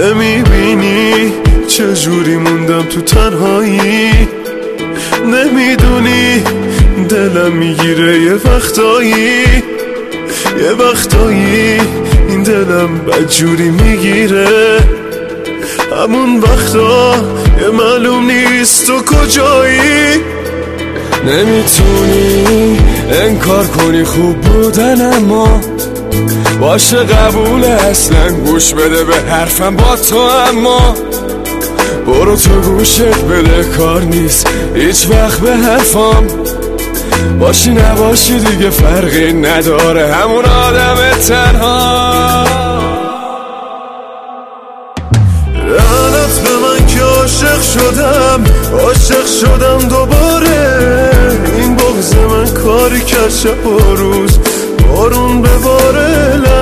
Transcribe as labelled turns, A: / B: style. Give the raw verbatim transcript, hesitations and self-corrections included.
A: نمیبینی چجوری موندم تو تنهایی، نمیدونی دلم میگیره یه وقتایی، یه وقتایی این دلم بدجوری میگیره، همون وقتا یه معلوم نیست تو کجایی.
B: نمیتونی انکار کنی خوب بودن، اما باشه قبول، اصلا گوش بده به حرفم با تو، اما برو تو گوشت بده، کار نیست هیچ وقت به حرفام، باشی نباشی دیگه فرقی نداره، همون آدم تنها.
A: لعنت به من که عاشق شدم، عاشق شدم دوباره، این بغض من کاری کرد شب و روز بارون بباره.